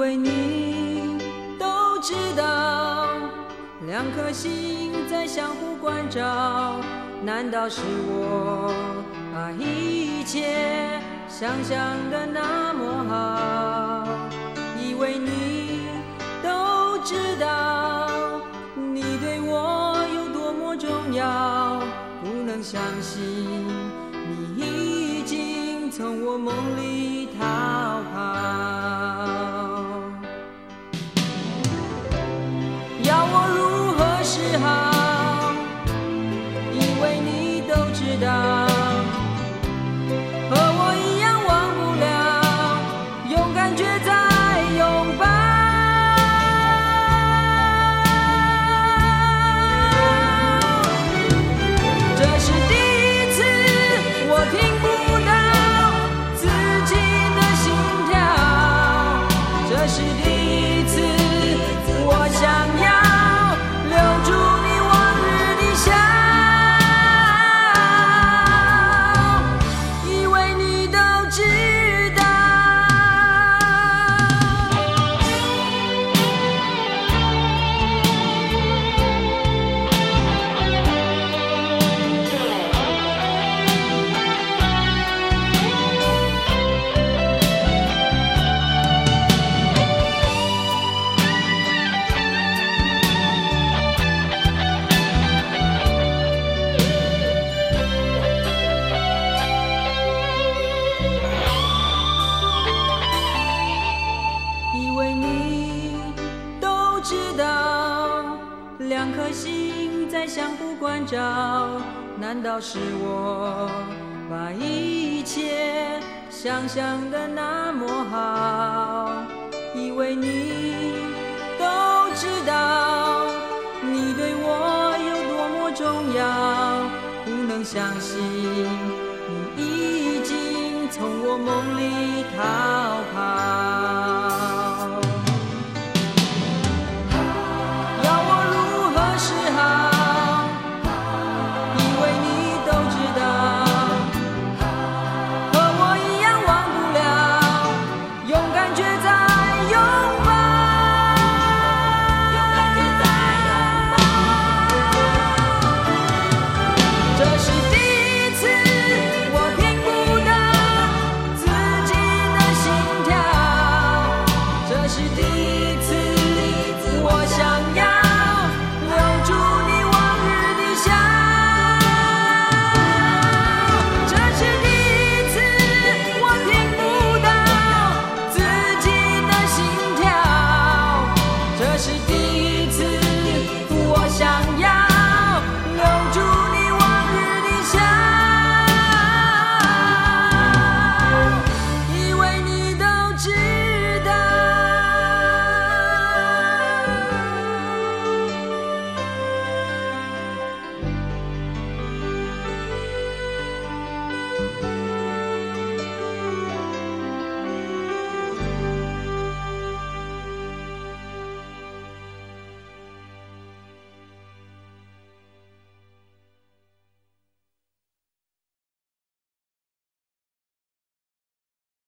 为你都知道，两颗心在相互关照，难道是我把一切想象的那么好？以为你都知道，你对我有多么重要，不能相信你已经从我梦里逃跑。要我如何是好？因为你都知道，和我一样忘不了，勇敢却在拥抱。这是第一次我听不到自己的心跳，这是第一次我想要留住你往日的笑，以为你都知道。以为你都知道，两颗心在相互关照，难道是我把一切想象的那么好？以为你都知道，你对我有多么重要，不能相信你已经从我梦里逃跑。